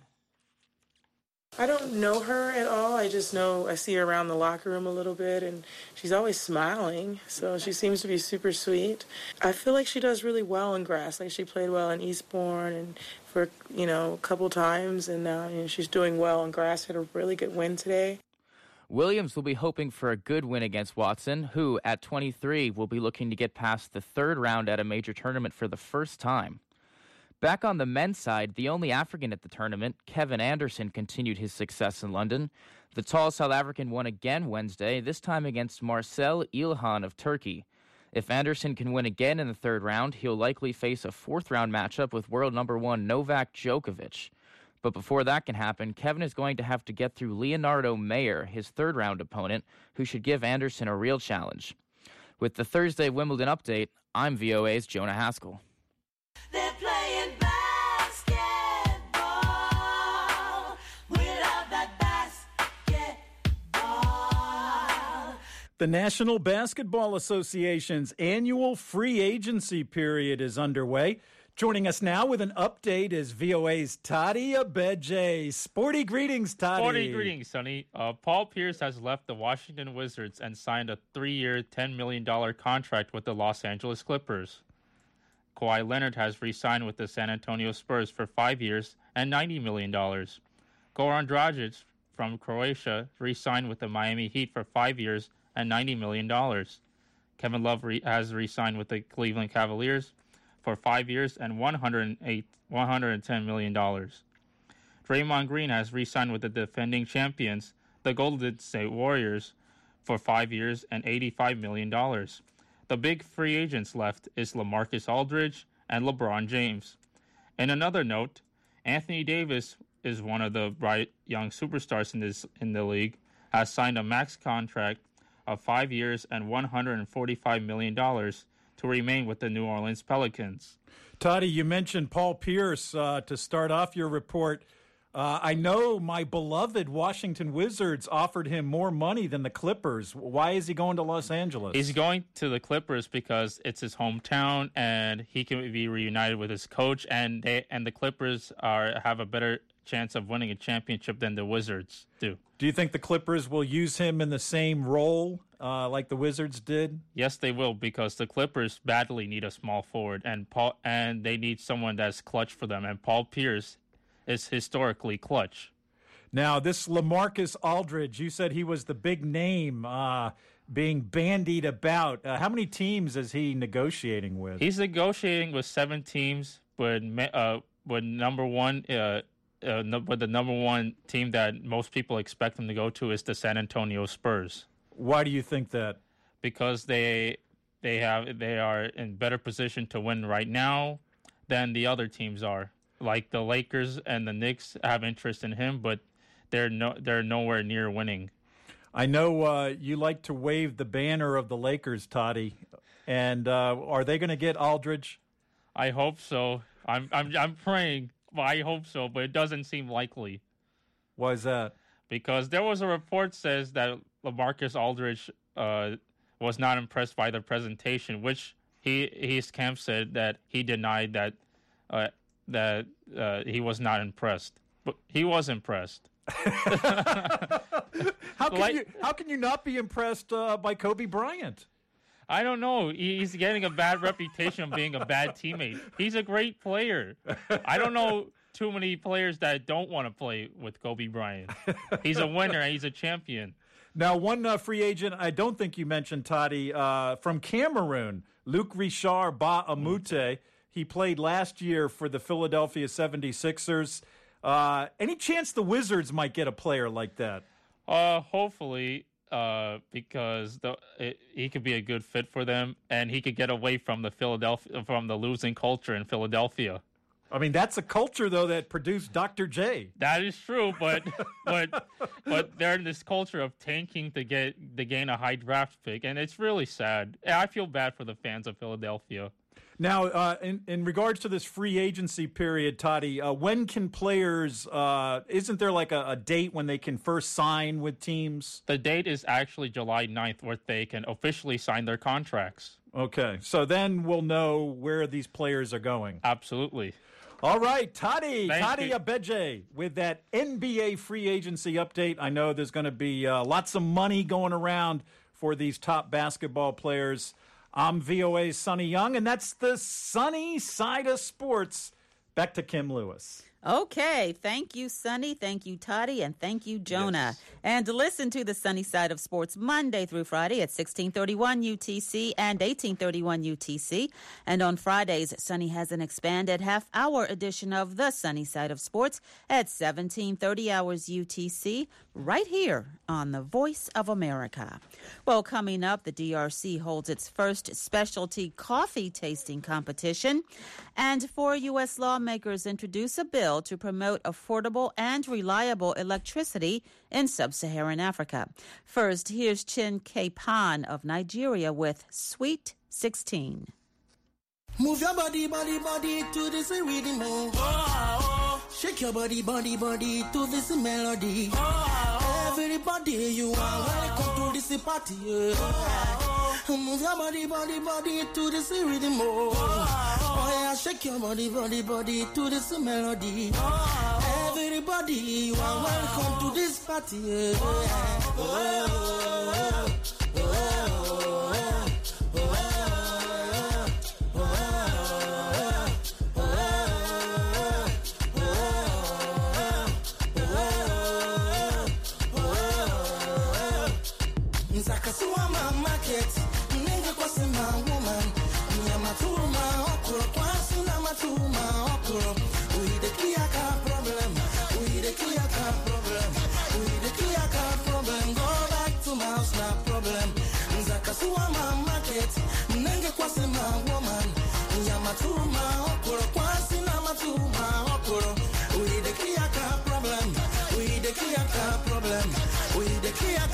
I don't know her at all. I just know I see her around the locker room a little bit, and she's always smiling, so she seems to be super sweet. I feel like she does really well in grass. Like, she played well in Eastbourne and for, you know, a couple times, and now, you know, she's doing well in grass. Had a really good win today. Williams will be hoping for a good win against Watson, who, at twenty-three, will be looking to get past the third round at a major tournament for the first time. Back on the men's side, the only African at the tournament, Kevin Anderson, continued his success in London. The tall South African won again Wednesday, this time against Marcel İlhan of Turkey. If Anderson can win again in the third round, he'll likely face a fourth-round matchup with world number one Novak Djokovic. But before that can happen, Kevin is going to have to get through Leonardo Mayer, his third-round opponent, who should give Anderson a real challenge. With the Thursday Wimbledon update, I'm V O A's Jonah Haskell. They're playing basketball. We love that basketball. The National Basketball Association's annual free agency period is underway. Joining us now with an update is V O A's Toddy Abeje. Sporty greetings, Toddy. Sporty greetings, Sonny. Uh, Paul Pierce has left the Washington Wizards and signed a three-year, ten million dollars contract with the Los Angeles Clippers. Kawhi Leonard has re-signed with the San Antonio Spurs for five years and ninety million dollars. Goran Dragic from Croatia re-signed with the Miami Heat for five years and ninety million dollars. Kevin Love re- has re-signed with the Cleveland Cavaliers for five years and one hundred eight, one hundred ten million dollars. Draymond Green has re-signed with the defending champions, the Golden State Warriors, for five years and eighty-five million dollars. The big free agents left is LaMarcus Aldridge and LeBron James. In another note, Anthony Davis is one of the bright young superstars in this in the league, has signed a max contract of five years and one hundred forty-five million dollars to remain with the New Orleans Pelicans. Toddy, you mentioned Paul Pierce uh, to start off your report. Uh, I know my beloved Washington Wizards offered him more money than the Clippers. Why is he going to Los Angeles? He's going to the Clippers because it's his hometown and he can be reunited with his coach, and they and the Clippers are have a better chance of winning a championship than the Wizards do. Do you think the Clippers will use him in the same role uh, like the Wizards did? Yes, they will, because the Clippers badly need a small forward, and Paul and they need someone that's clutch for them, and Paul Pierce is historically clutch. Now, this LaMarcus Aldridge, you said he was the big name uh, being bandied about. Uh, how many teams is he negotiating with? He's negotiating with seven teams, but uh, but number one, uh, uh, no, but the number one team that most people expect him to go to is the San Antonio Spurs. Why do you think that? Because they they have they are in better position to win right now than the other teams are. Like the Lakers and the Knicks have interest in him, but they're no they're nowhere near winning. I know uh, you like to wave the banner of the Lakers, Toddy. And uh, are they going to get Aldridge? I hope so. I'm I'm I'm praying. I hope so, but it doesn't seem likely. Why is that? Because there was a report says that LaMarcus Aldridge uh, was not impressed by the presentation, which he his camp said that he denied that uh, that uh, he was not impressed, but he was impressed. How can Like- you how can you not be impressed uh, by Kobe Bryant? I don't know. He- He's getting a bad reputation of being a bad teammate. He's a great player. I don't know too many players that don't want to play with Kobe Bryant. He's a winner and he's a champion. Now, one uh, free agent I don't think you mentioned, Toddy, uh, from Cameroon, Luc Richard Ba Amute. He played last year for the Philadelphia seventy-sixers. Uh, any chance the Wizards might get a player like that? Uh, hopefully, uh, because the it, he could be a good fit for them, and he could get away from the Philadelphia from the losing culture in Philadelphia. I mean, that's a culture though that produced Doctor J. That is true, but but but they're in this culture of tanking to get to gain a high draft pick, and it's really sad. I feel bad for the fans of Philadelphia. Now, uh, in, in regards to this free agency period, Toddy, uh, when can players, uh, isn't there like a, a date when they can first sign with teams? The date is actually July ninth, where they can officially sign their contracts. Okay, so then we'll know where these players are going. Absolutely. All right, Toddy, Thank Toddy you. Abeje with that N B A free agency update. I know there's going to be uh, lots of money going around for these top basketball players. I'm V O A's Sonny Young, and that's the sunny side of sports. Back to Kim Lewis. Okay, thank you, Sonny. Thank you, Toddy, and thank you, Jonah. Yes. And listen to the Sunny Side of Sports Monday through Friday at sixteen thirty-one U T C and eighteen thirty-one U T C. And on Fridays, Sonny has an expanded half-hour edition of the Sunny Side of Sports at seventeen thirty hours U T C, right here on the Voice of America. Well, coming up, the D R C holds its first specialty coffee tasting competition. And four U S lawmakers introduce a bill to promote affordable and reliable electricity in sub-Saharan Africa. First, here's Chin K-Pan of Nigeria with Sweet sixteen. Move your body, body, body to this rhythm. Oh, oh, oh. Shake your body, body, body to this melody. Oh, oh. Everybody, you are welcome to this party. Yeah. Oh, oh. Move your body, body, body to this rhythm. Oh, oh, oh. Yeah, shake your body, body, body to this melody. Oh, oh. Everybody, you are welcome to this party. Yeah. Oh, oh, oh, oh, oh, oh. Zakasuama market, nigga kwasima woman. Nyamatuma okuro, kwasina matuma okuro. We the clear car problem, we the clear car problem, we the clear car problem. Go back to my house, no problem. Zakasuama market, nigga kwasima woman. Nyamatuma okuro, kwasina matuma okuro. We the clear car problem, we the clear car problem, we the clear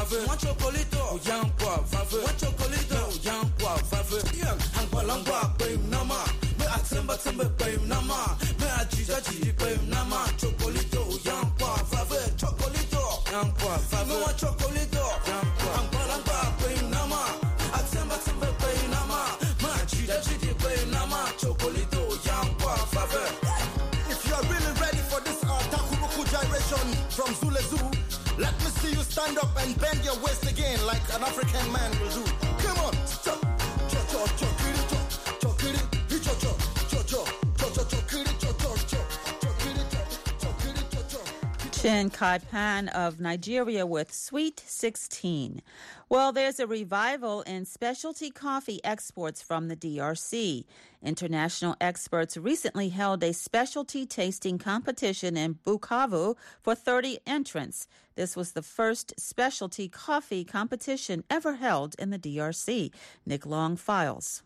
fave. One chocolito, young boy, fave. One chocolito, young boy, fave. Young, and balangwa, babe, nama. Me atemba tembe, babe, nama. Me ajija jiji, babe, nama. Chocolito, young boy, fave. Chocolito, young boy, fave. Me one chocolito, young boy, and balangwa, babe, nama. Atemba tembe, babe, nama. Me ajija jiji, babe, nama. Chocolito, young boy, fave. If you are really ready for this uh, Takubuku gyration from Zule Zoo, let me see you stand up and bend your waist again like an African man will do. Come on. Chin Kai-pan of Nigeria with Sweet sixteen. Well, there's a revival in specialty coffee exports from the D R C. International experts recently held a specialty tasting competition in Bukavu for thirty entrants. This was the first specialty coffee competition ever held in the D R C. Nick Long files.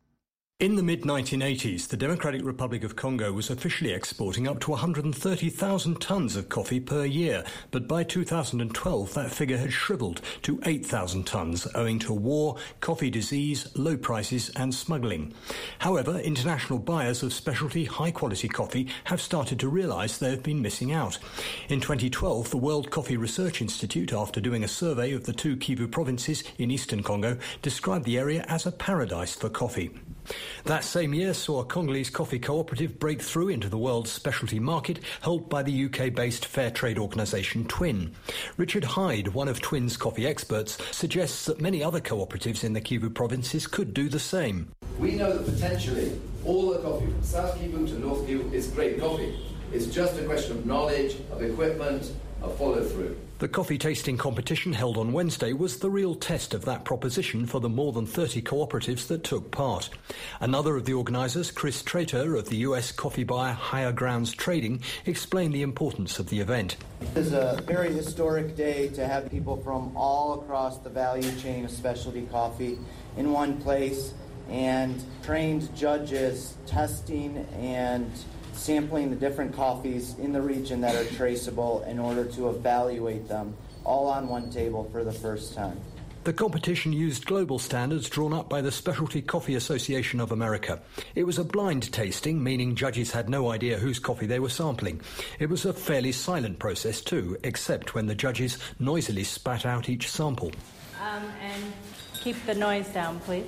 In the mid nineteen eighties, the Democratic Republic of Congo was officially exporting up to one hundred thirty thousand tons of coffee per year, but by two thousand twelve that figure had shriveled to eight thousand tons owing to war, coffee disease, low prices and smuggling. However, international buyers of specialty high-quality coffee have started to realise they have been missing out. In twenty twelve, the World Coffee Research Institute, after doing a survey of the two Kivu provinces in eastern Congo, described the area as a paradise for coffee. That same year saw a Congolese coffee cooperative break through into the world's specialty market held by the U K-based fair trade organisation Twin. Richard Hyde, one of Twin's coffee experts, suggests that many other cooperatives in the Kivu provinces could do the same. We know that potentially all the coffee from South Kivu to North Kivu is great coffee. It's just a question of knowledge, of equipment, of follow-through. The coffee tasting competition held on Wednesday was the real test of that proposition for the more than thirty cooperatives that took part. Another of the organisers, Chris Trater of the U S coffee buyer Higher Grounds Trading, explained the importance of the event. It is a very historic day to have people from all across the value chain of specialty coffee in one place and trained judges testing and sampling the different coffees in the region that are traceable in order to evaluate them all on one table for the first time. The competition used global standards drawn up by the Specialty Coffee Association of America. It was a blind tasting, meaning judges had no idea whose coffee they were sampling. It was a fairly silent process too, except when the judges noisily spat out each sample. Um, and keep the noise down, please.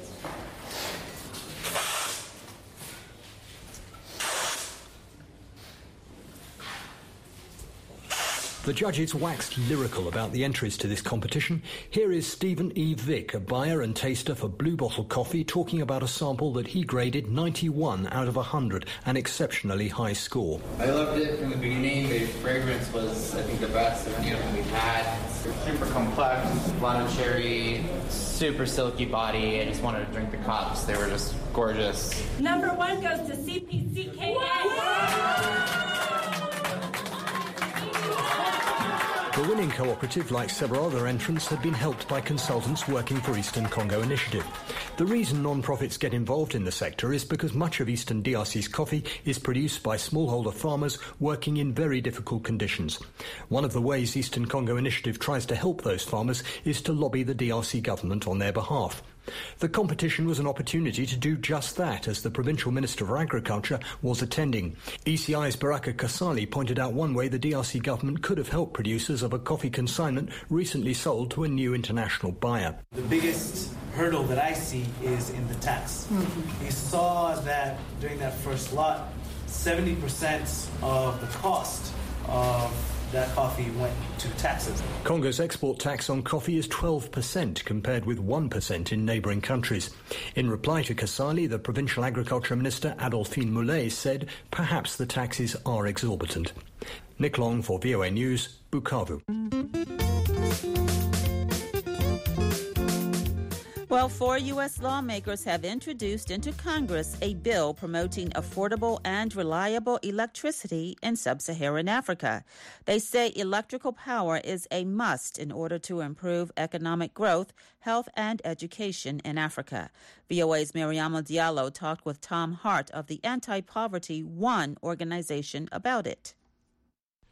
The judges waxed lyrical about the entries to this competition. Here is Stephen E. Vick, a buyer and taster for Blue Bottle Coffee, talking about a sample that he graded ninety-one out of one hundred, an exceptionally high score. I loved it from the beginning. The fragrance was, I think, the best of anything we've had. Super complex, a lot of cherry, super silky body. I just wanted to drink the cups. They were just gorgeous. Number one goes to C P C K S. The winning cooperative, like several other entrants, had been helped by consultants working for Eastern Congo Initiative. The reason non-profits get involved in the sector is because much of Eastern D R C's coffee is produced by smallholder farmers working in very difficult conditions. One of the ways Eastern Congo Initiative tries to help those farmers is to lobby the D R C government on their behalf. The competition was an opportunity to do just that, as the Provincial Minister for Agriculture was attending. E C I's Baraka Kasali pointed out one way the D R C government could have helped producers of a coffee consignment recently sold to a new international buyer. The biggest hurdle that I see is in the tax. Mm-hmm. We saw that during that first lot, seventy percent of the cost of that coffee went to taxes. Congo's export tax on coffee is twelve percent compared with one percent in neighbouring countries. In reply to Kasali, the Provincial Agriculture Minister Adolphine Moulet said perhaps the taxes are exorbitant. Nick Long for V O A News, Bukavu. Well, four U S lawmakers have introduced into Congress a bill promoting affordable and reliable electricity in sub-Saharan Africa. They say electrical power is a must in order to improve economic growth, health, and education in Africa. V O A's Mariama Diallo talked with Tom Hart of the Anti-Poverty One organization about it.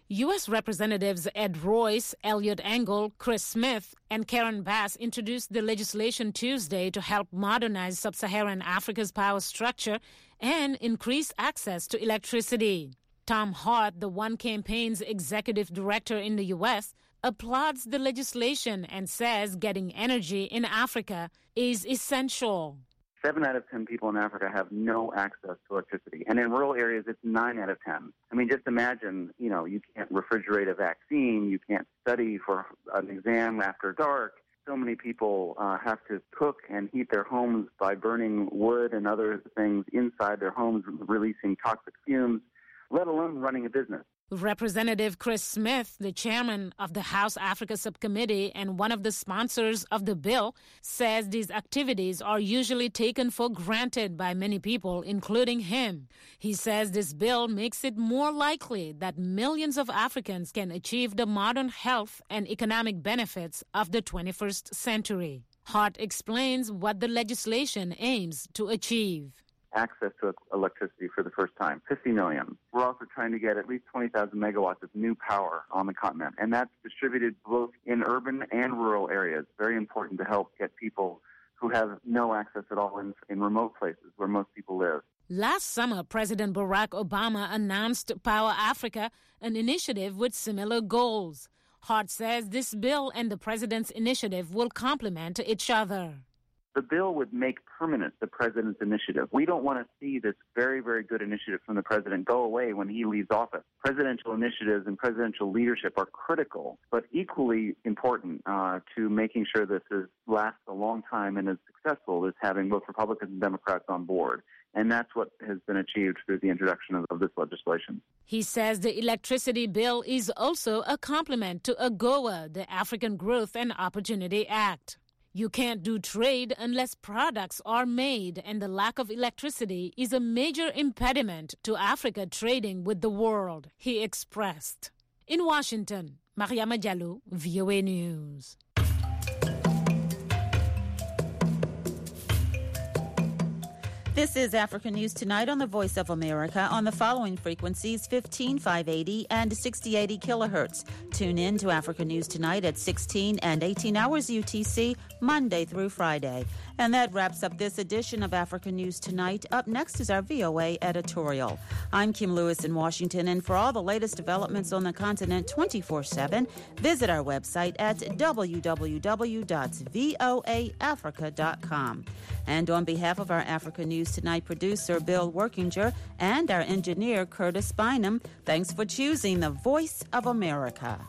U S Representatives Ed Royce, Elliot Engel, Chris Smith, and Karen Bass introduced the legislation Tuesday to help modernize sub-Saharan Africa's power structure and increase access to electricity. Tom Hart, the One Campaign's executive director in the U S, applauds the legislation and says getting energy in Africa is essential. Seven out of ten people in Africa have no access to electricity. And in rural areas, it's nine out of ten. I mean, just imagine, you know, you can't refrigerate a vaccine, you can't study for an exam after dark. So many people uh, have to cook and heat their homes by burning wood and other things inside their homes, releasing toxic fumes, let alone running a business. Representative Chris Smith, the chairman of the House Africa Subcommittee and one of the sponsors of the bill, says these activities are usually taken for granted by many people, including him. He says this bill makes it more likely that millions of Africans can achieve the modern health and economic benefits of the twenty-first century. Hart explains what the legislation aims to achieve. Access to electricity for the first time, fifty million. We're also trying to get at least twenty thousand megawatts of new power on the continent, and that's distributed both in urban and rural areas. Very important to help get people who have no access at all in, in remote places where most people live. Last summer, President Barack Obama announced Power Africa, an initiative with similar goals. Hart says this bill and the president's initiative will complement each other. The bill would make permanent the president's initiative. We don't want to see this very, very good initiative from the president go away when he leaves office. Presidential initiatives and presidential leadership are critical, but equally important uh, to making sure this is, lasts a long time and is successful is having both Republicans and Democrats on board. And that's what has been achieved through the introduction of, of this legislation. He says the electricity bill is also a complement to AGOA, the African Growth and Opportunity Act. You can't do trade unless products are made, and the lack of electricity is a major impediment to Africa trading with the world, he expressed. In Washington, Mariama Diallo, V O A News. This is Africa News Tonight on the Voice of America on the following frequencies, fifteen five eighty and sixty eighty kilohertz. Tune in to Africa News Tonight at sixteen and eighteen hours U T C, Monday through Friday. And that wraps up this edition of Africa News Tonight. Up next is our V O A editorial. I'm Kim Lewis in Washington, and for all the latest developments on the continent twenty-four seven, visit our website at w w w dot voa africa dot com. And on behalf of our Africa News Tonight producer, Bill Workinger, and our engineer, Curtis Bynum, thanks for choosing the Voice of America.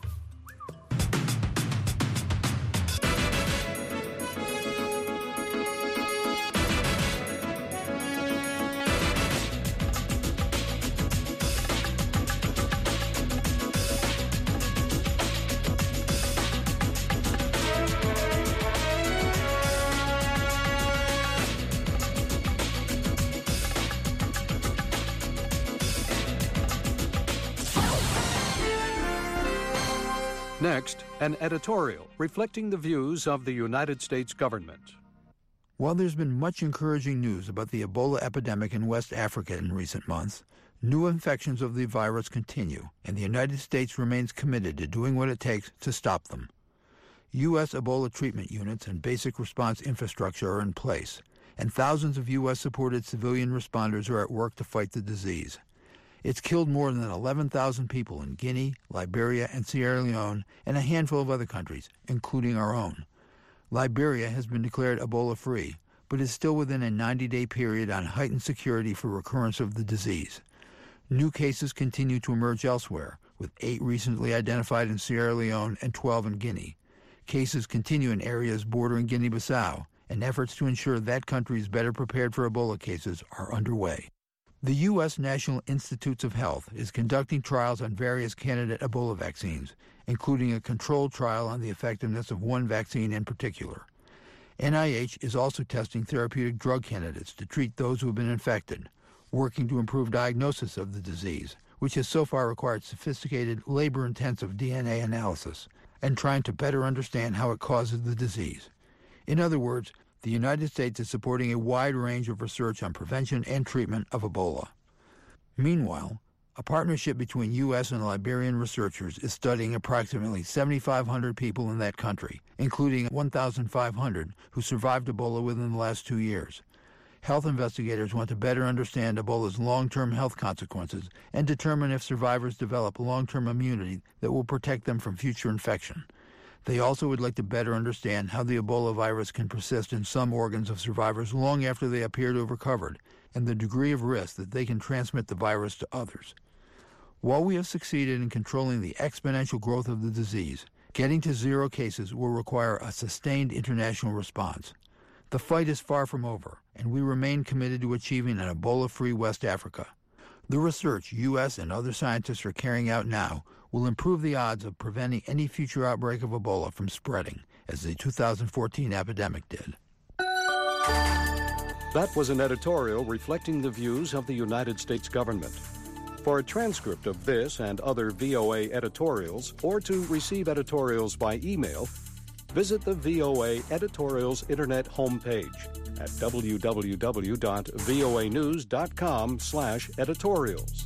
Next, an editorial reflecting the views of the United States government. While there's been much encouraging news about the Ebola epidemic in West Africa in recent months, new infections of the virus continue, and the United States remains committed to doing what it takes to stop them. U S Ebola treatment units and basic response infrastructure are in place, and thousands of U S-supported civilian responders are at work to fight the disease. It's killed more than eleven thousand people in Guinea, Liberia, and Sierra Leone, and a handful of other countries, including our own. Liberia has been declared Ebola-free, but is still within a ninety-day period on heightened security for recurrence of the disease. New cases continue to emerge elsewhere, with eight recently identified in Sierra Leone and twelve in Guinea. Cases continue in areas bordering Guinea-Bissau, and efforts to ensure that country is better prepared for Ebola cases are underway. The U S National Institutes of Health is conducting trials on various candidate Ebola vaccines, including a controlled trial on the effectiveness of one vaccine in particular. N I H is also testing therapeutic drug candidates to treat those who have been infected, working to improve diagnosis of the disease, which has so far required sophisticated, labor-intensive D N A analysis, and trying to better understand how it causes the disease. In other words, the United States is supporting a wide range of research on prevention and treatment of Ebola. Meanwhile, A partnership between U S and Liberian researchers is studying approximately seventy-five hundred people in that country, including one thousand five hundred who survived Ebola within the last two years. Health investigators want to better understand Ebola's long-term health consequences and determine if survivors develop long-term immunity that will protect them from future infection. They also would like to better understand how the Ebola virus can persist in some organs of survivors long after they appear to have recovered, and the degree of risk that they can transmit the virus to others. While we have succeeded in controlling the exponential growth of the disease, getting to zero cases will require a sustained international response. The fight is far from over, and we remain committed to achieving an Ebola-free West Africa. The research U S and other scientists are carrying out now will improve the odds of preventing any future outbreak of Ebola from spreading, as the two thousand fourteen epidemic did. That was an editorial reflecting the views of the United States government. For a transcript of this and other V O A editorials, or to receive editorials by email, visit the V O A Editorials Internet homepage at w w w dot voa news dot com slash editorials.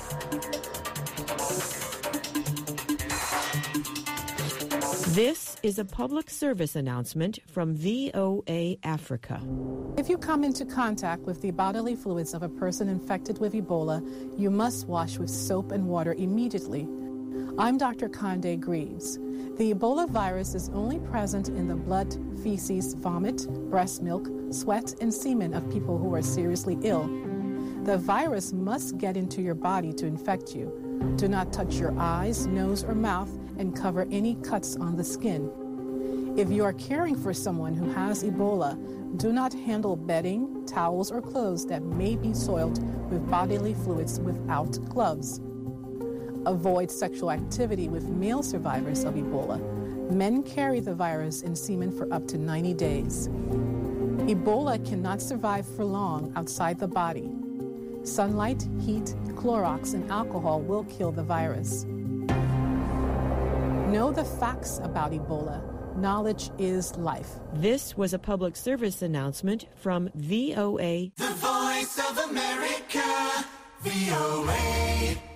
This is a public service announcement from V O A Africa. If you come into contact with the bodily fluids of a person infected with Ebola, you must wash with soap and water immediately. I'm Doctor Conde Greaves. The Ebola virus is only present in the blood, feces, vomit, breast milk, sweat, and semen of people who are seriously ill. The virus must get into your body to infect you. Do not touch your eyes, nose, or mouth, and cover any cuts on the skin. If you are caring for someone who has Ebola, do not handle bedding, towels, or clothes that may be soiled with bodily fluids without gloves. Avoid sexual activity with male survivors of Ebola. Men carry the virus in semen for up to ninety days. Ebola cannot survive for long outside the body. Sunlight, heat, Clorox, and alcohol will kill the virus. Know the facts about Ebola. Knowledge is life. This was a public service announcement from V O A. The Voice of America, V O A.